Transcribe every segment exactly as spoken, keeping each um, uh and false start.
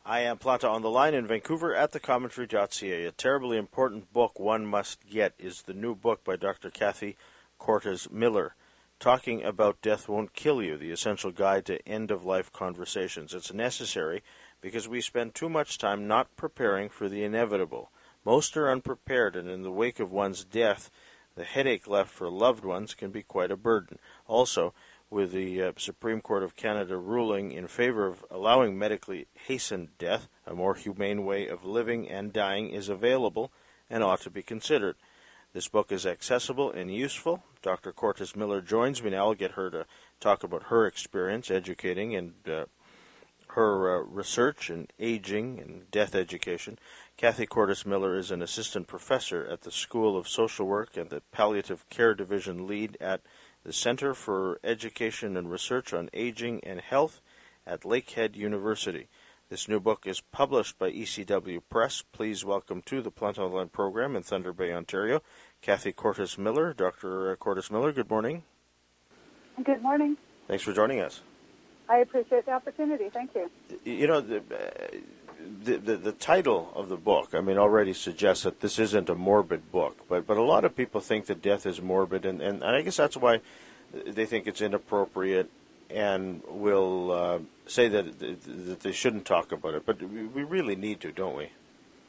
I am Planta on the line in Vancouver at the commentary dot c a. A terribly important book one must get is the new book by Doctor Kathy Cortez Miller, Talking About Death Won't Kill You, The Essential Guide to End-of-Life Conversations. It's necessary because we spend too much time not preparing for the inevitable. Most are unprepared, and in the wake of one's death, the headache left for loved ones can be quite a burden. Also, with the uh, Supreme Court of Canada ruling in favor of allowing medically hastened death, a more humane way of living and dying is available and ought to be considered. This book is accessible and useful. Doctor Cortez Miller joins me now. I'll get her to talk about her experience educating and uh, her uh, research in aging and death education. Kathy Cortez Miller is an assistant professor at the School of Social Work and the Palliative Care Division lead at the Center for Education and Research on Aging and Health at Lakehead University. This new book is published by E C W Press. Please welcome to the Planta Online program in Thunder Bay, Ontario, Kathy Cortez Miller. Doctor Cortez Miller, good morning. Good morning. Thanks for joining us. I appreciate the opportunity. Thank you. You know, the, the, the, the title of the book, I mean, already suggests that this isn't a morbid book, but, but a lot of people think that death is morbid, and, and I guess that's why they think it's inappropriate and will uh, say that, that they shouldn't talk about it. But we really need to, don't we?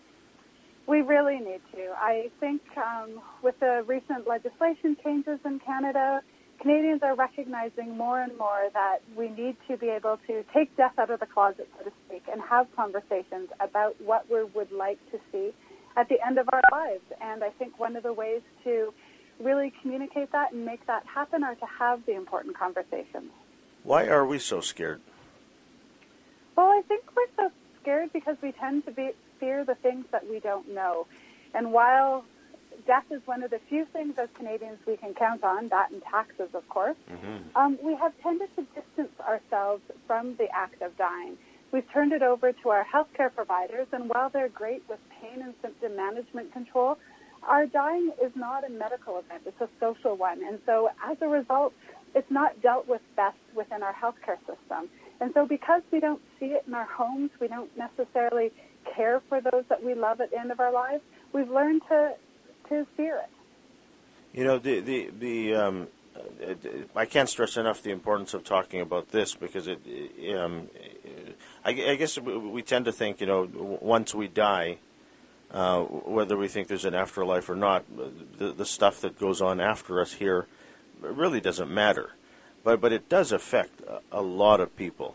We really need to. I think um, with the recent legislation changes in Canada, Canadians are recognizing more and more that we need to be able to take death out of the closet, so to speak, and have conversations about what we would like to see at the end of our lives. And I think one of the ways to really communicate that and make that happen are to have the important conversations. Why are we so scared? Well, I think we're so scared because we tend to be, fear the things that we don't know. And while death is one of the few things as Canadians we can count on, that and taxes, of course, mm-hmm. um, we have tended to distance ourselves from the act of dying. We've turned it over to our healthcare providers, and while they're great with pain and symptom management control, our dying is not a medical event. It's a social one. And so as a result, it's not dealt with best within our healthcare system. And so because we don't see it in our homes, we don't necessarily care for those that we love at the end of our lives, we've learned to to fear it. You know, the the the um, I can't stress enough the importance of talking about this because it. Um, I, I guess we tend to think, you know, once we die, uh, whether we think there's an afterlife or not, the the stuff that goes on after us here really doesn't matter, but but it does affect a, a lot of people.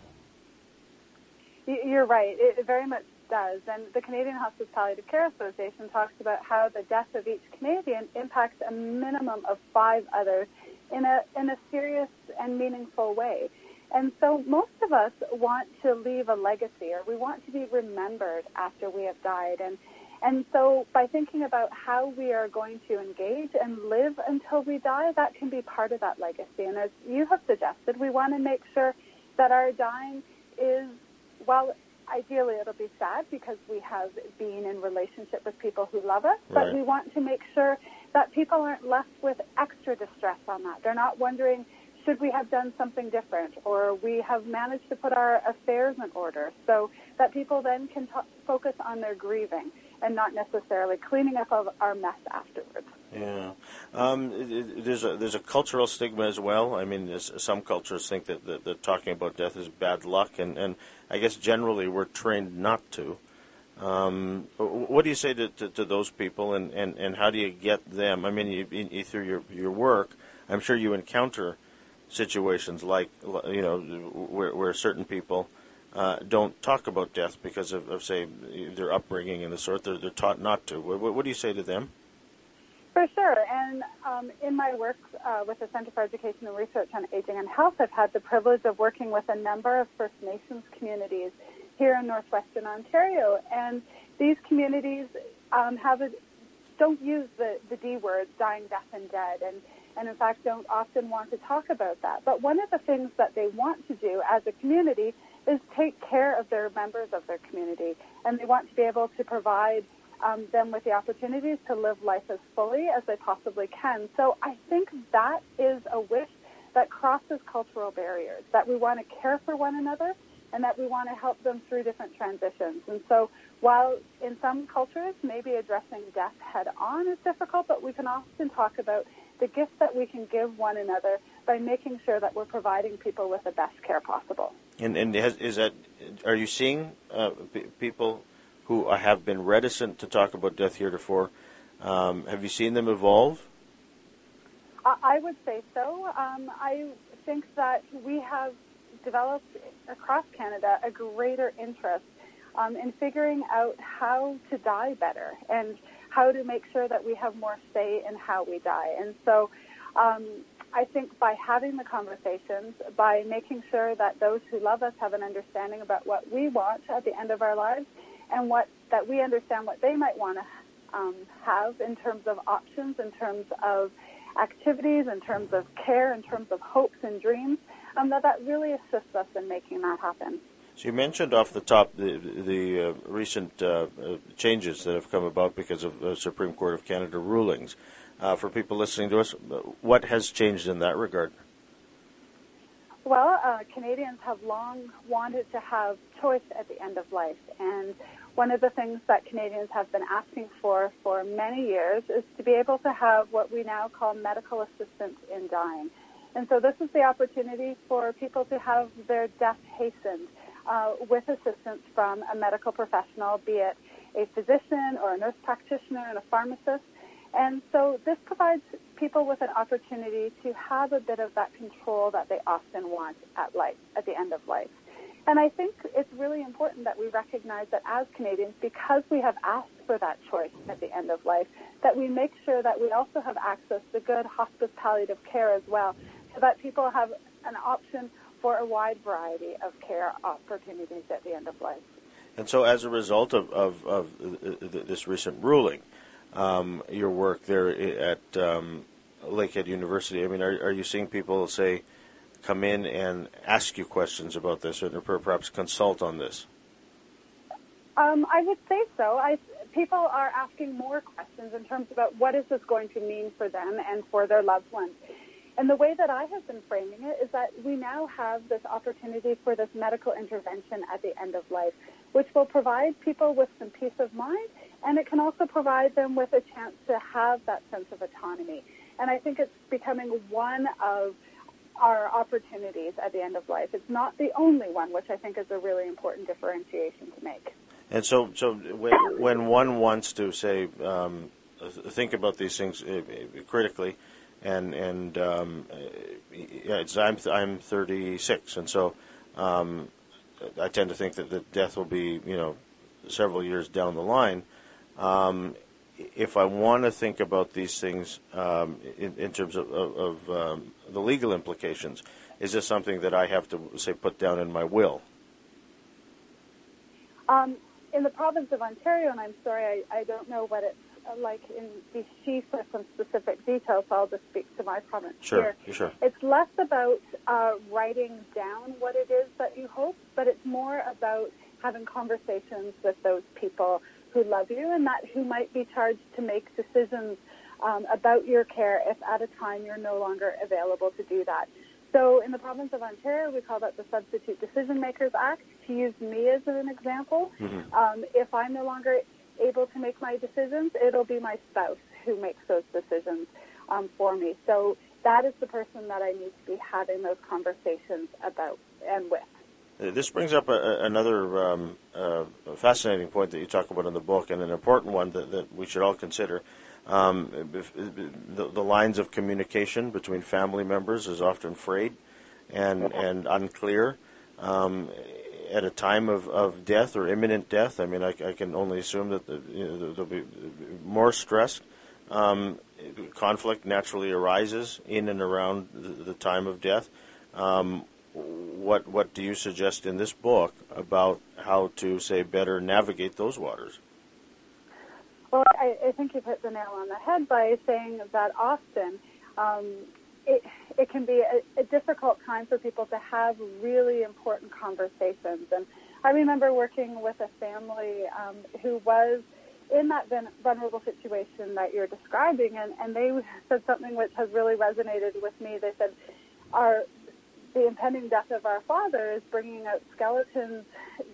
You're right. It very much does. And the Canadian Hospice Palliative Care Association talks about how the death of each Canadian impacts a minimum of five others in a in a serious and meaningful way. And so most of us want to leave a legacy, or we want to be remembered after we have died. And and so by thinking about how we are going to engage and live until we die, that can be part of that legacy. And as you have suggested, we want to make sure that our dying is, while ideally it'll be sad because we have been in relationship with people who love us, right. But we want to make sure that people aren't left with extra distress on that. They're not wondering, should we have done something different, or we have managed to put our affairs in order, so that people then can t- focus on their grieving and not necessarily cleaning up of our mess afterwards. Yeah, um, there's a there's a cultural stigma as well. I mean, some cultures think that, that, that talking about death is bad luck, and, and I guess generally we're trained not to. Um, what do you say to, to, to those people, and, and, and how do you get them? I mean, you, you, through your your work, I'm sure you encounter situations like, you know, where, where certain people uh, don't talk about death because of, of, say, their upbringing and the sort. They're, they're taught not to. What, what do you say to them? For sure. And um, in my work uh, with the Center for Education and Research on Aging and Health, I've had the privilege of working with a number of First Nations communities here in northwestern Ontario. And these communities um, have a, don't use the, the D words, dying, death, and dead, and, and in fact don't often want to talk about that. But one of the things that they want to do as a community is take care of their members of their community, and they want to be able to provide Um, them with the opportunities to live life as fully as they possibly can. So I think that is a wish that crosses cultural barriers, that we want to care for one another, and that we want to help them through different transitions. And so while in some cultures maybe addressing death head on is difficult, but we can often talk about the gifts that we can give one another by making sure that we're providing people with the best care possible. And, and has, is that, are you seeing uh, p- people who have been reticent to talk about death heretofore, um, have you seen them evolve? I would say so. Um, I think that we have developed across Canada a greater interest um, in figuring out how to die better and how to make sure that we have more say in how we die. And so um, I think by having the conversations, by making sure that those who love us have an understanding about what we want at the end of our lives and what that we understand what they might want to um, have in terms of options, in terms of activities, in terms of care, in terms of hopes and dreams, um, that that really assists us in making that happen. So you mentioned off the top the, the uh, recent uh, uh, changes that have come about because of uh, Supreme Court of Canada rulings. Uh, for people listening to us, what has changed in that regard? Well, uh, Canadians have long wanted to have choice at the end of life, and one of the things that Canadians have been asking for for many years is to be able to have what we now call medical assistance in dying. And so this is the opportunity for people to have their death hastened uh, with assistance from a medical professional, be it a physician or a nurse practitioner and a pharmacist. And so this provides people with an opportunity to have a bit of that control that they often want at life, at the end of life. And I think it's really important that we recognize that as Canadians, because we have asked for that choice at the end of life, that we make sure that we also have access to good hospice palliative care as well, so that people have an option for a wide variety of care opportunities at the end of life. And so as a result of, of, of this recent ruling, um, your work there at um, Lakehead University, I mean, are, are you seeing people say, come in and ask you questions about this, or perhaps consult on this? Um, I would say so. I, people are asking more questions in terms about what is this going to mean for them and for their loved ones. And the way that I have been framing it is that we now have this opportunity for this medical intervention at the end of life, which will provide people with some peace of mind, and it can also provide them with a chance to have that sense of autonomy. And I think it's becoming one of our opportunities at the end of life. It's not the only one, which I think is a really important differentiation to make. And so, so when, when one wants to say, um, think about these things uh, critically, and and um, yeah, it's, I'm I'm thirty-six, and so um, I tend to think that the death will be, you know, several years down the line. Um, if I want to think about these things um, in, in terms of, of, of um, the legal implications, is this something that I have to, say, put down in my will? Um, in the province of Ontario, and I'm sorry, I, I don't know what it's like in B C for some specific details, so I'll just speak to my province sure, here. Sure. It's less about uh, writing down what it is that you hope, but it's more about having conversations with those people who love you and that who might be charged to make decisions um, about your care if at a time you're no longer available to do that. So in the province of Ontario, we call that the Substitute Decision Makers Act. To use me as an example, mm-hmm. um, if I'm no longer able to make my decisions, it'll be my spouse who makes those decisions um, for me. So that is the person that I need to be having those conversations about and with. This brings up a, another um, uh, fascinating point that you talk about in the book, and an important one that, that we should all consider. Um, the, the lines of communication between family members is often frayed and, and unclear. Um, at a time of, of death or imminent death, I mean, I, I can only assume that the, you know, there'll be more stress. Um, conflict naturally arises in and around the, the time of death. Um, what what do you suggest in this book about how to, say, better navigate those waters? Well, I, I think you've hit the nail on the head by saying that often um, it it can be a, a difficult time for people to have really important conversations. And I remember working with a family um, who was in that vulnerable situation that you're describing, and, and they said something which has really resonated with me. They said, our the impending death of our father is bringing out skeletons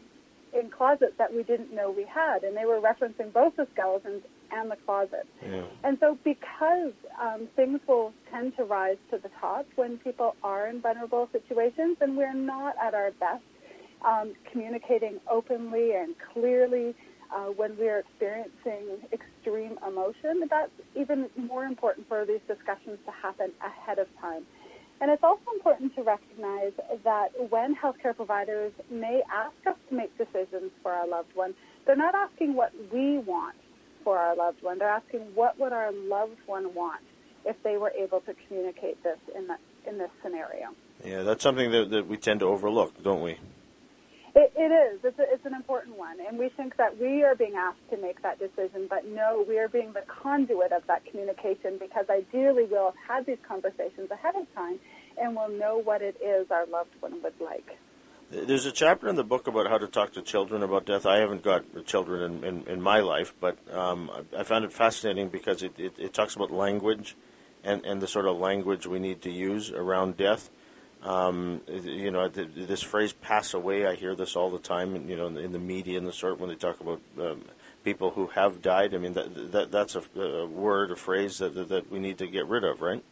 in closets that we didn't know we had, and they were referencing both the skeletons and the closet. Yeah. And so because um, things will tend to rise to the top when people are in vulnerable situations, and we're not at our best um, communicating openly and clearly uh, when we're experiencing extreme emotion, that's even more important for these discussions to happen ahead of time. And it's also important to recognize that when healthcare providers may ask us to make decisions for our loved one, they're not asking what we want for our loved one. They're asking what would our loved one want if they were able to communicate this in that, in this scenario. Yeah, that's something that, that we tend to overlook, don't we? It, it is. It's, a, it's an important one. And we think that we are being asked to make that decision, but no, we are being the conduit of that communication, because ideally we'll have had these conversations ahead of time and we'll know what it is our loved one would like. There's a chapter in the book about how to talk to children about death. I haven't got children in, in, in my life, but um, I found it fascinating because it, it, it talks about language and, and the sort of language we need to use around death. Um, you know, this phrase "pass away." I hear this all the time. You know, in the media and the sort when they talk about um, people who have died. I mean, that, that that's a, a word, a phrase that that we need to get rid of, right?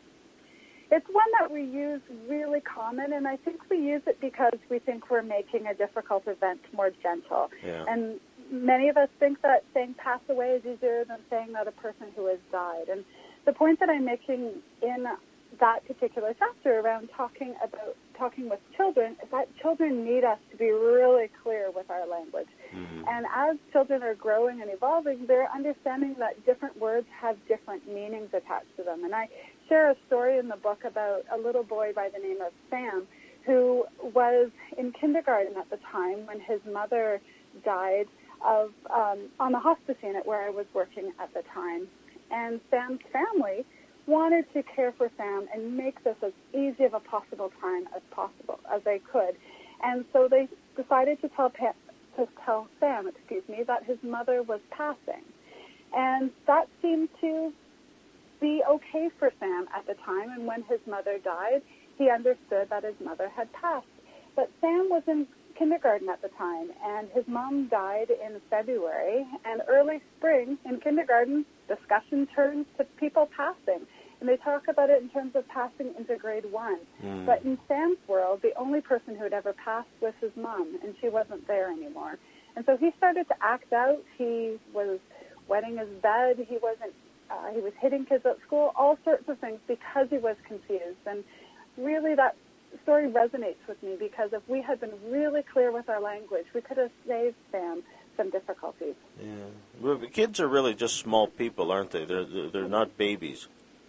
It's one that we use really common, and I think we use it because we think we're making a difficult event more gentle. Yeah. And many of us think that saying "pass away" is easier than saying that a person who has died. And the point that I'm making in that particular chapter around talking about talking with children is that children need us to be really clear with our language. Mm-hmm. And as children are growing and evolving, they're understanding that different words have different meanings attached to them. And I share a story in the book about a little boy by the name of Sam who was in kindergarten at the time when his mother died of um, on the hospice unit where I was working at the time. And Sam's family wanted to care for Sam and make this as easy of a possible time as possible, as they could. And so they decided to tell pa- to tell Sam, excuse me, that his mother was passing. And that seemed to be okay for Sam at the time. And when his mother died, he understood that his mother had passed. But Sam was in kindergarten at the time, and his mom died in February. And early spring in kindergarten, discussion turns to people passing. And they talk about it in terms of passing into grade one. Mm. But in Sam's world, the only person who had ever passed was his mom, and she wasn't there anymore. And so he started to act out. He was wetting his bed. He wasn't. Uh, he was hitting kids at school, all sorts of things because he was confused. And really that story resonates with me because if we had been really clear with our language, we could have saved Sam some difficulties. Yeah. Well, kids are really just small people, aren't they? They're, they're, they're not babies.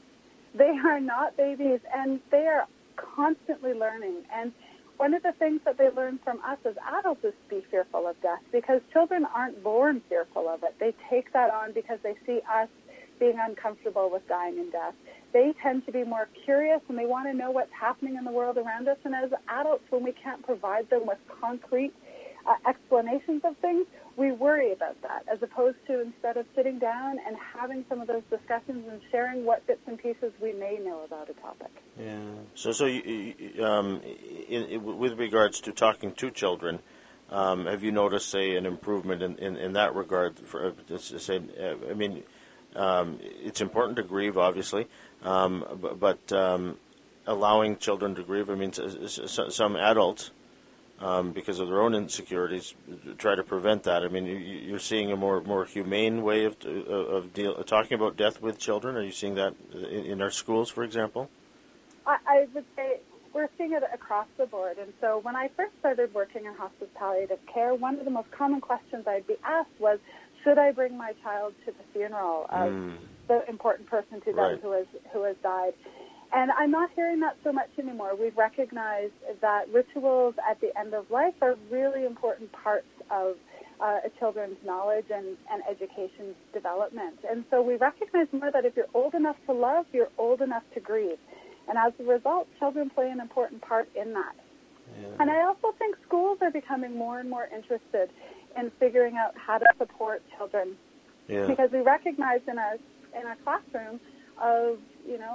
They are not babies, and they are constantly learning. And one of the things that they learn from us as adults is to be fearful of death, because children aren't born fearful of it. They take that on because they see us being uncomfortable with dying and death. They tend to be more curious, and they want to know what's happening in the world around us. And as adults, when we can't provide them with concrete uh, explanations of things, we worry about that, as opposed to instead of sitting down and having some of those discussions and sharing what bits and pieces we may know about a topic. Yeah. So, so you, you, um, in, in, with regards to talking to children, um, have you noticed, say, an improvement in, in, in that regard? For uh, say, uh, I mean, um, it's important to grieve, obviously, um, but, but um, allowing children to grieve. I mean, some adults, Um, because of their own insecurities, try to prevent that. I mean, you, you're seeing a more more humane way of of deal, talking about death with children. Are you seeing that in, in our schools, for example? I, I would say we're seeing it across the board. And so when I first started working in hospice palliative care, one of the most common questions I'd be asked was, should I bring my child to the funeral of mm. the important person to them right. who has who has died? And I'm not hearing that so much anymore. We've recognized that rituals at the end of life are really important parts of uh, a children's knowledge and, and education development. And so we recognize more that if you're old enough to love, you're old enough to grieve. And as a result, children play an important part in that. Yeah. And I also think schools are becoming more and more interested in figuring out how to support children. Yeah. Because we recognize in a, in a classroom of, you know,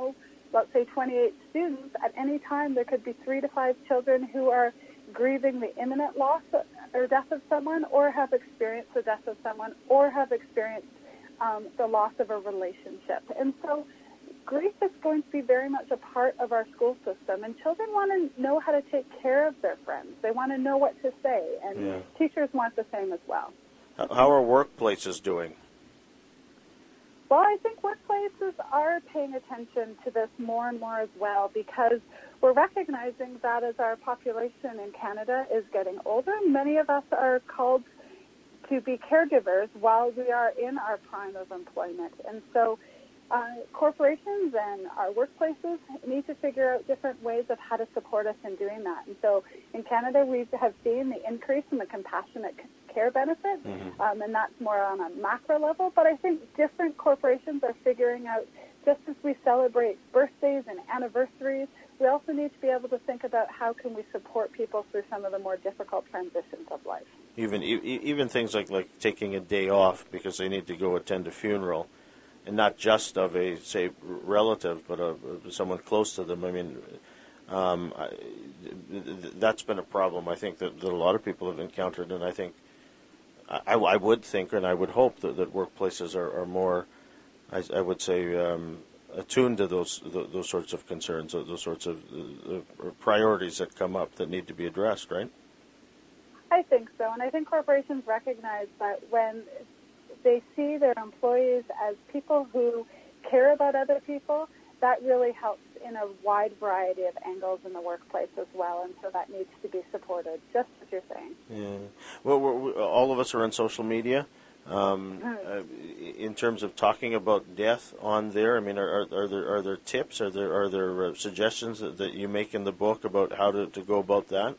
let's say, twenty-eight students, at any time there could be three to five children who are grieving the imminent loss or death of someone, or have experienced the death of someone, or have experienced um, the loss of a relationship. And so grief is going to be very much a part of our school system, and children want to know how to take care of their friends. They want to know what to say, and Yeah. teachers want the same as well. How are workplaces doing? Well, I think workplaces are paying attention to this more and more as well, because we're recognizing that as our population in Canada is getting older, many of us are called to be caregivers while we are in our prime of employment. And so uh, corporations and our workplaces need to figure out different ways of how to support us in doing that. And so in Canada, we have seen the increase in the compassionate care benefit, Mm-hmm. um, and that's more on a macro level. But I think different corporations are figuring out, just as we celebrate birthdays and anniversaries, we also need to be able to think about how can we support people through some of the more difficult transitions of life. Even e- even things like, like taking a day off because they need to go attend a funeral, and not just of a, say, relative, but of, of someone close to them. I mean, um, I, th- that's been a problem I think that, that a lot of people have encountered, and I think, I, I would think and I would hope that, that workplaces are, are more, I, I would say, um, attuned to those, those those sorts of concerns, those sorts of uh, priorities that come up that need to be addressed, right? I think so, and I think corporations recognize that when they see their employees as people who care about other people, that really helps in a wide variety of angles in the workplace as well, and so that needs to be supported, just as you're saying. Yeah. Well, we're, we all of us are on social media. Um, uh, in terms of talking about death on there, I mean, are, are, are there are there tips? Are there are there uh, suggestions that, that you make in the book about how to, to go about that?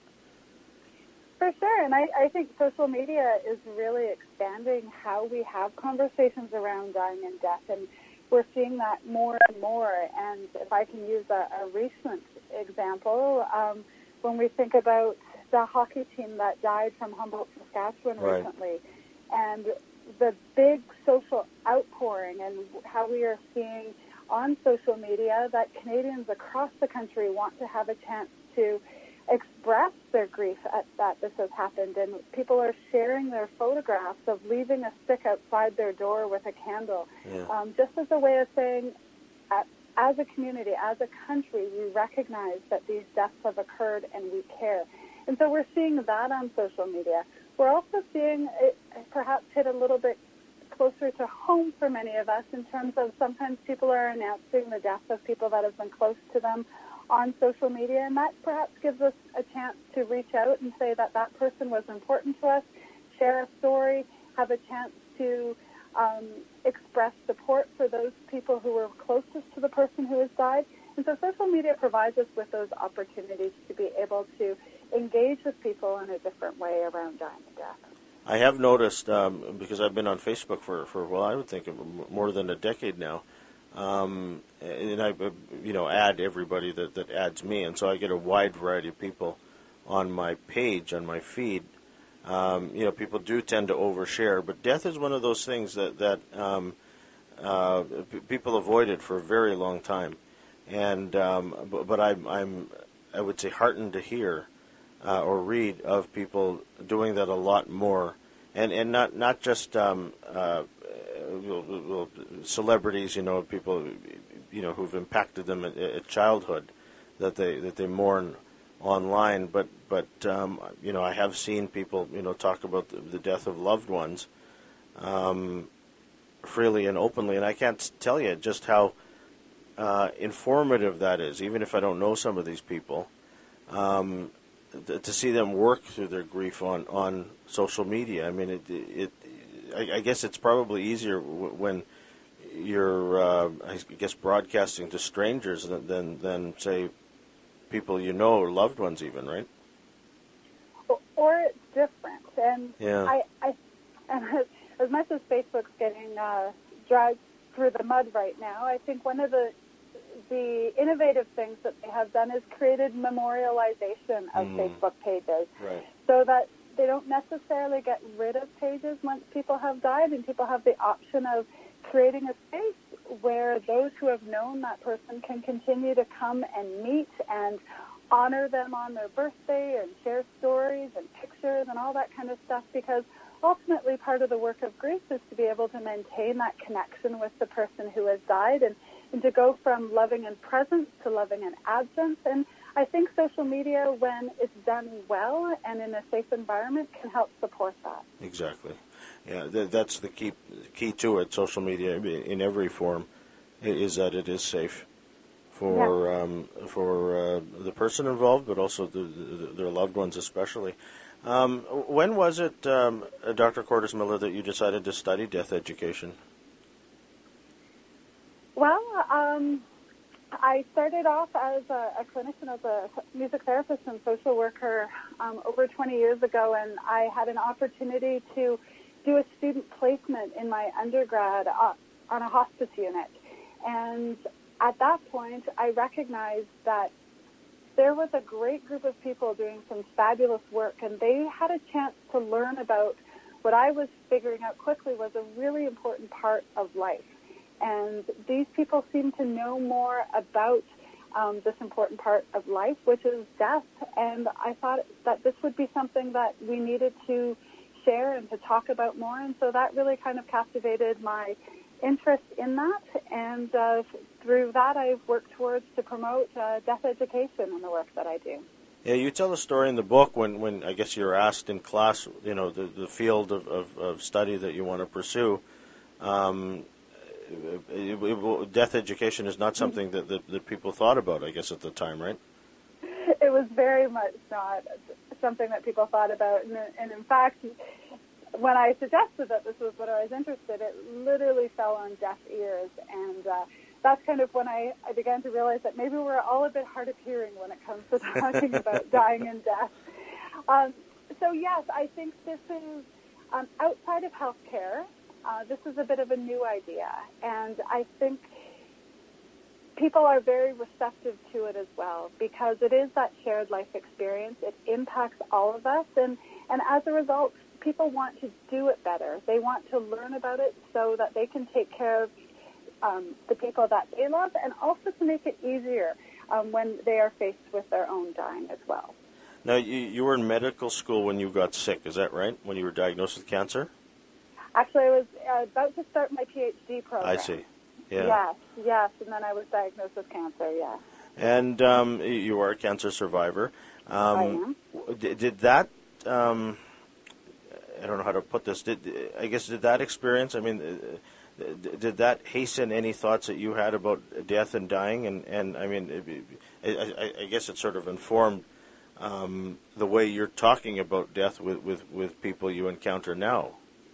For sure, and I, I think social media is really expanding how we have conversations around dying and death, and we're seeing that more and more. And if I can use a, a recent example, um, when we think about the hockey team that died from Humboldt, Saskatchewan Right. recently, and the big social outpouring, and how we are seeing on social media that Canadians across the country want to have a chance to express their grief at that this has happened, and people are sharing their photographs of leaving a stick outside their door with a candle, Yeah. um, just as a way of saying, uh, as a community, as a country, we recognize that these deaths have occurred and we care. And so we're seeing that on social media. We're also seeing it perhaps hit a little bit closer to home for many of us, in terms of sometimes people are announcing the death of people that have been close to them on social media, and that perhaps gives us a chance to reach out and say that that person was important to us, share a story, have a chance to um, express support for those people who were closest to the person who has died. And so social media provides us with those opportunities to be able to engage with people in a different way around dying and death. I have noticed, um, because I've been on Facebook for, for, well, I would think more than a decade now, um, and I, you know, add everybody that, that adds me, and so I get a wide variety of people on my page, on my feed. Um, you know, people do tend to overshare, but death is one of those things that, that um, uh, p- people avoided for a very long time. And um, but, but I'm, I'm, I would say, heartened to hear uh, or read of people doing that a lot more, and and not not just um, uh, celebrities, you know, people, you know, who've impacted them at, at childhood, that they that they mourn online, but but um, you know, I have seen people, you know, talk about the, the death of loved ones um, freely and openly, and I can't tell you just how Uh, informative that is, even if I don't know some of these people, um, th- to see them work through their grief on, on social media. I mean, it, it, I, I guess it's probably easier w- when you're, uh, I guess, broadcasting to strangers than, than, than, say, people you know or loved ones even, right? Or it's different. And Yeah. I, I, and as much as Facebook's getting uh, dragged through the mud right now, I think one of the the innovative things that they have done is created memorialization of Mm. Facebook pages, Right. so that they don't necessarily get rid of pages once people have died, and people have the option of creating a space where those who have known that person can continue to come and meet and honor them on their birthday and share stories and pictures and all that kind of stuff, because ultimately part of the work of grief is to be able to maintain that connection with the person who has died, and, and to go from loving in presence to loving in absence. And I think social media, when it's done well and in a safe environment, can help support that. Exactly. Yeah, th- that's the key key to it. Social media, in every form, is that it is safe for yeah. um, for uh, the person involved, but also the, the, their loved ones, especially. Um, when was it, um, Doctor Cortes Miller, that you decided to study death education? Well, um, I started off as a, a clinician, as a music therapist and social worker um, over twenty years ago, and I had an opportunity to do a student placement in my undergrad uh, on a hospice unit. And at that point, I recognized that there was a great group of people doing some fabulous work, and they had a chance to learn about what I was figuring out quickly was a really important part of life. And these people seemed to know more about um, this important part of life, which is death. And I thought that this would be something that we needed to share and to talk about more. And so that really kind of captivated my interest in that. And uh, through that, I've worked towards to promote uh, death education in the work that I do. Yeah, you tell a story in the book when, when I guess you're asked in class, you know, the, the field of, of, of study that you want to pursue. Um, it, it, it, death education is not something that, that, that people thought about, I guess, at the time, right? It was very much not something that people thought about. And, and in fact, when I suggested that this was what I was interested in, it literally fell on deaf ears. And uh, that's kind of when I, I began to realize that maybe we're all a bit hard of hearing when it comes to talking about dying and death. Um, so, yes, I think this is um, outside of healthcare. Uh, this is a bit of a new idea. And I think people are very receptive to it as well, because it is that shared life experience. It impacts all of us. And, and as a result, people want to do it better. They want to learn about it so that they can take care of um, the people that they love, and also to make it easier um, when they are faced with their own dying as well. Now, you, you were in medical school when you got sick, is that right? When you were diagnosed with cancer? Actually, I was uh, about to start my PhD program. I see. Yeah. Yes, yes, and then I was diagnosed with cancer, yeah. And um, you are a cancer survivor. Um, I am. Did, did that, um, I don't know how to put this, did I guess did that experience, I mean, uh, did that hasten any thoughts that you had about death and dying? And, and I mean, I, I, I guess it sort of informed um, the way you're talking about death with, with, with people you encounter now.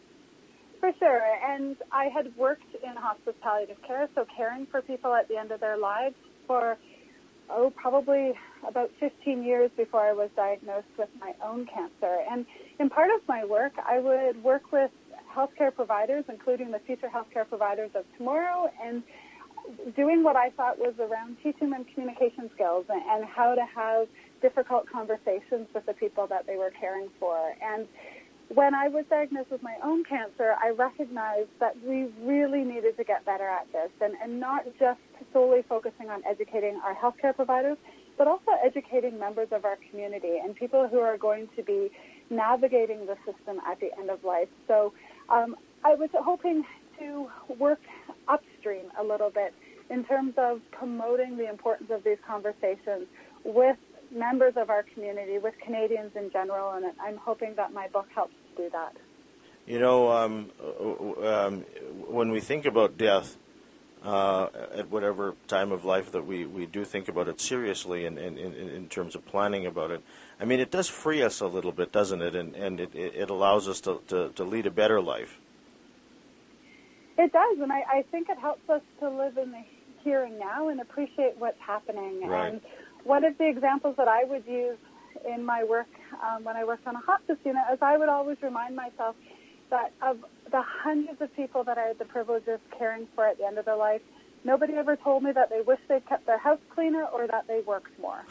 For sure, and I had worked in hospice palliative care, so caring for people at the end of their lives for, oh, probably about fifteen years before I was diagnosed with my own cancer. And in part of my work, I would work with healthcare providers, including the future healthcare providers of tomorrow, and doing what I thought was around teaching them communication skills and, and how to have difficult conversations with the people that they were caring for. And when I was diagnosed with my own cancer, I recognized that we really needed to get better at this, and, and not just solely focusing on educating our healthcare providers, but also educating members of our community and people who are going to be navigating the system at the end of life. So um, I was hoping to work upstream a little bit in terms of promoting the importance of these conversations with members of our community, with Canadians in general, and I'm hoping that my book helps to do that. You know, um, um, when we think about death, uh, at whatever time of life that we, we do think about it seriously and in, in, in terms of planning about it, I mean, it does free us a little bit, doesn't it? And, and it, it allows us to, to, to lead a better life. It does, and I, I think it helps us to live in the here and now and appreciate what's happening. Right. And one of the examples that I would use in my work um, when I worked on a hospice unit is I would always remind myself that of the hundreds of people that I had the privilege of caring for at the end of their life, nobody ever told me that they wished they'd kept their house cleaner or that they worked more.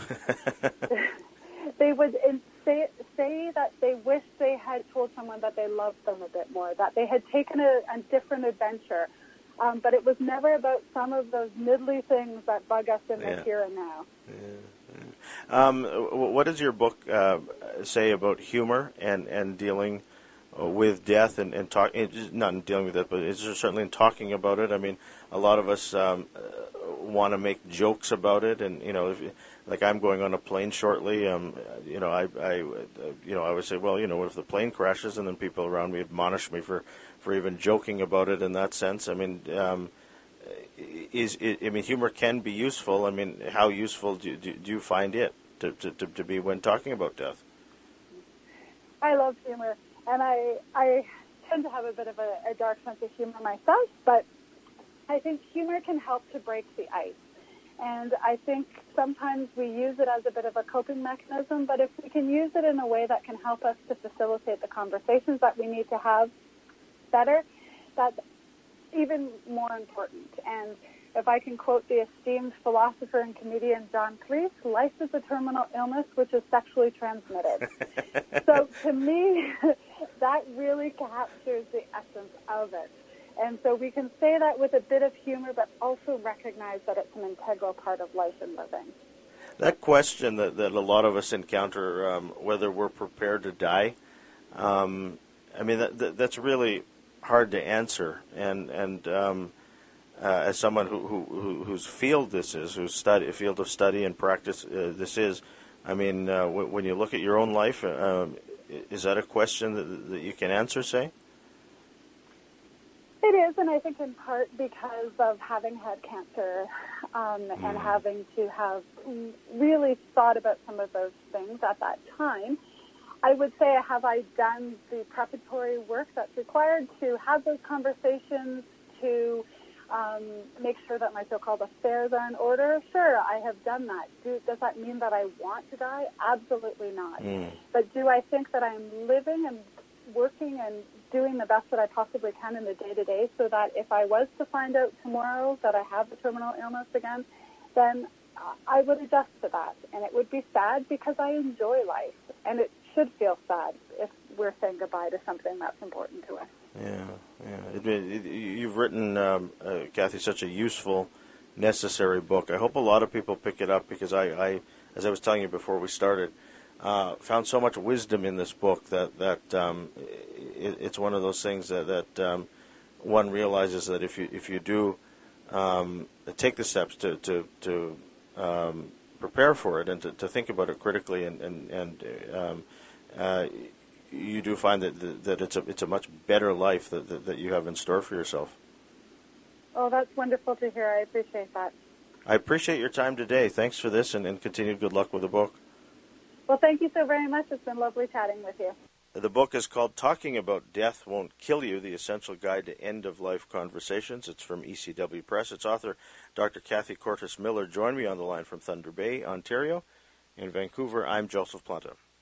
They would say, say that they wished they had told someone that they loved them a bit more, that they had taken a, a different adventure, Um, but it was never about some of those middly things that bug us in Yeah. the here and now. Yeah. Um, what does your book uh, say about humor and, and dealing uh, with death and, and talk, not in dealing with it, but it's certainly in talking about it? I mean, a lot of us um, want to make jokes about it, and you know, if, like I'm going on a plane shortly. Um, you know, I, I, you know, I would say, well, you know, what if the plane crashes, and then people around me admonish me for, for even joking about it in that sense. I mean, um, is it, I mean, humor can be useful. I mean, how useful do do, do you find it to, to, to, to be when talking about death? I love humor, and I I tend to have a bit of a, a dark sense of humor myself, but I think humor can help to break the ice. And I think sometimes we use it as a bit of a coping mechanism, but if we can use it in a way that can help us to facilitate the conversations that we need to have better, that's even more important. And if I can quote the esteemed philosopher and comedian John Cleese, life is a terminal illness which is sexually transmitted. So to me, that really captures the essence of it. And so we can say that with a bit of humor, but also recognize that it's an integral part of life and living. That question that, that a lot of us encounter, um, whether we're prepared to die, um, I mean, that, that, that's really hard to answer. And and um, uh, as someone who, who, whose field this is, whose study, field of study and practice uh, this is, I mean, uh, w- when you look at your own life, uh, is that a question that, that you can answer, say? It is, and I think in part because of having had cancer um, mm. and having to have really thought about some of those things at that time, I would say, have I done the preparatory work that's required to have those conversations, to um, make sure that my so-called affairs are in order? Sure, I have done that. Do, does that mean that I want to die? Absolutely not. Mm. But do I think that I'm living and working and doing the best that I possibly can in the day-to-day so that if I was to find out tomorrow that I have the terminal illness again, then I would adjust to that. And it would be sad because I enjoy life. And it should feel sad if we're saying goodbye to something that's important to us. Yeah, yeah. It, it, you've written, um, uh, Kathy, such a useful, necessary book. I hope a lot of people pick it up because I, I as I was telling you before we started, Uh, found so much wisdom in this book that that um, it, it's one of those things that that um, one realizes that if you if you do um, take the steps to to, to um, prepare for it and to, to think about it critically and and, and um, uh, you do find that that it's a it's a much better life that, that that you have in store for yourself. Oh, that's wonderful to hear. I appreciate that. I appreciate your time today. Thanks for this, and, and continued good luck with the book. Well, thank you so very much. It's been lovely chatting with you. The book is called Talking About Death Won't Kill You, The Essential Guide to End-of-Life Conversations. It's from E C W Press. Its author, Doctor Kathy Cortes Miller, joined me on the line from Thunder Bay, Ontario. In Vancouver, I'm Joseph Planta.